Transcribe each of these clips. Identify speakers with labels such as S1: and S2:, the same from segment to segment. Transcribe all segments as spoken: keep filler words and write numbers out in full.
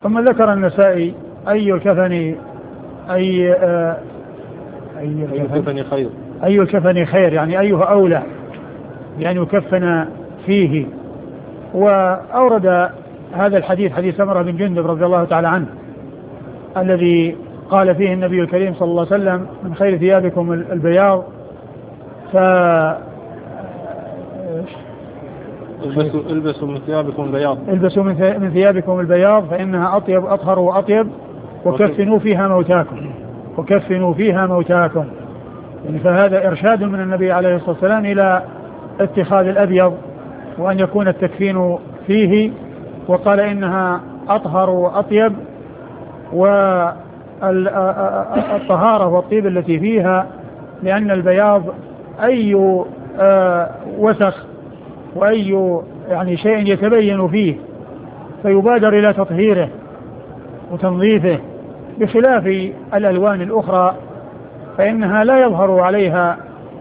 S1: ثم ذكر النسائي أي الكفن أي آه
S2: أي الكفن خير
S1: أي الكفن خير يعني أيه أولى يعني يكفن فيه. وأورد هذا الحديث حديث سمرة بن جندب رضي الله تعالى عنه الذي قال فيه النبي الكريم صلى الله عليه وسلم من خير ثيابكم البياض. ف
S2: البسوا, البسوا من ثيابكم البياض
S1: البسوا من ثيابكم البياض فإنها أطيب أطهر وأطيب وكفنوا فيها موتاكم وكفنوا فيها موتاكم يعني فهذا إرشاد من النبي عليه الصلاة والسلام إلى اتخاذ الأبيض وأن يكون التكفين فيه. وقال إنها أطهر وأطيب والطهارة والطيب التي فيها لأن البياض أي وسخ وأي يعني شيء يتبين فيه فيبادر إلى تطهيره وتنظيفه بخلاف الألوان الأخرى فإنها لا يظهر عليها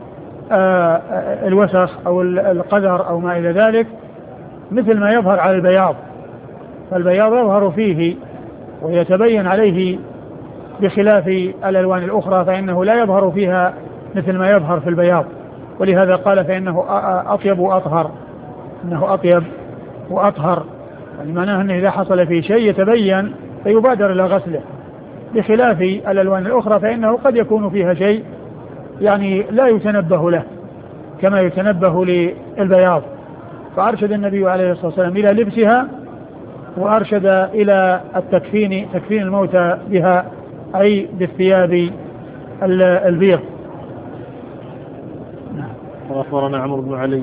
S1: الوسخ أو القذر أو ما إلى ذلك مثل ما يظهر على البياض. فالبياض يظهر فيه ويتبين عليه بخلاف الألوان الأخرى فإنه لا يظهر فيها مثل ما يظهر في البياض. ولهذا قال فإنه أطيب وأطهر إنه أطيب وأطهر يعني معناه أنه إذا حصل فيه شيء يتبين فيبادر إلى غسله بخلاف الألوان الأخرى فإنه قد يكون فيها شيء يعني لا يتنبه له كما يتنبه للبياض. فأرشد النبي عليه الصلاة والسلام إلى لبسها وأرشد إلى التكفين تكفين الموتى بها أي بالثياب البيض.
S2: وأخبرنا عمرو بن علي